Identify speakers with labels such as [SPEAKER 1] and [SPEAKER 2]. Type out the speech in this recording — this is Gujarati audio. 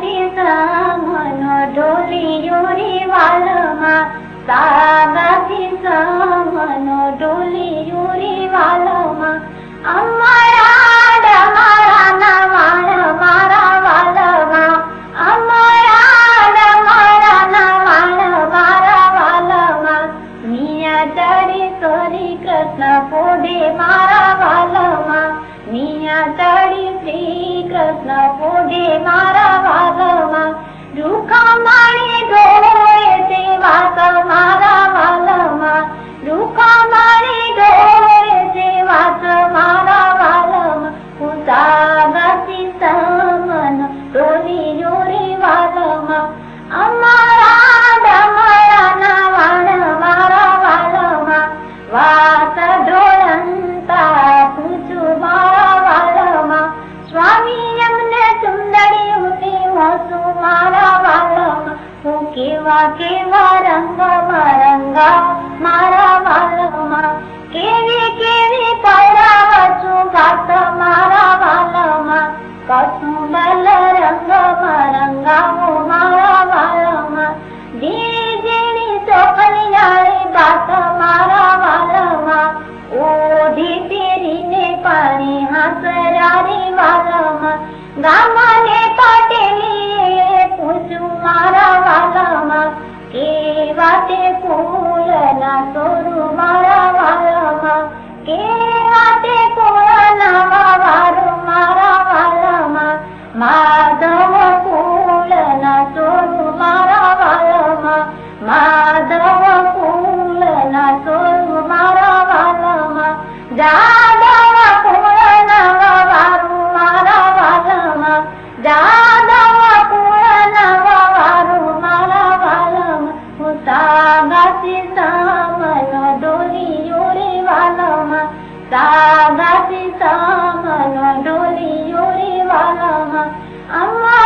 [SPEAKER 1] સાગાથી સામનો ઢોલિયો રે વાલમાં, સાગાથી સામનો ઢોલિયો રે વાલમાં, અમારા ડમારાના વાળ મારા વાલમાં, અમારા ડમારાના વાળ મારા વાલમાં, મિયા ચડી સોરી કૃષ્ણ પોઢે મારા વાલમાં, મિયા ચડી શ્રી કૃષ્ણ પોઢે મારા વાલમાં, રૂખામણી ઢોળે તે વાત મારા વાલમાં, રૂખામણી ઢોળે તે વાત મારા વાલમાં, હું સાગાથી સામનો ઢોલિયો રે વાલમાં, અમારા ડમરાના વાળ મારા વાલમાં, વાત ઢોળંતા પૂછું મારા વાલમાં, સ્વામી એમને ચુંદડી ઉઠી હોશું મારા વાલમાં, હું કેવા કેવા રંગમાં રંગા મારા વાલમાં, કેવી કેવી પહેરાવશું ઘાટ મારા વાલમાં, કસુંબલ રંગમાં રંગાવો મારા વાલમાં, ઝીણી ઝીણી ચોખલિયાળી બાત મારા વાલમાં, ઓઢી પહેરીને પાણી હાસરારી વાલમાં, ગામને પાટેલીએ પૂછ્યું મારા વાલમાં, કેવા તે ફૂલના સોરું મારા વાલમાં, કેવા તે ફૂલના વારું મારા વાલમાં, માધવ ફૂલના સોરું મારા વાલમાં, માધવ ફૂલના સોરું મારા વાલમાં, જાદવ ફૂલના વારું મારા વાલમાં, જાદવ ફૂલના વારું મારા વાલમાં, હું સાગાથી સામનો ઢોલિયો રે વાલમાં, સાગાથી સામનો ઢોલિયો રે વાલમાં, અમારા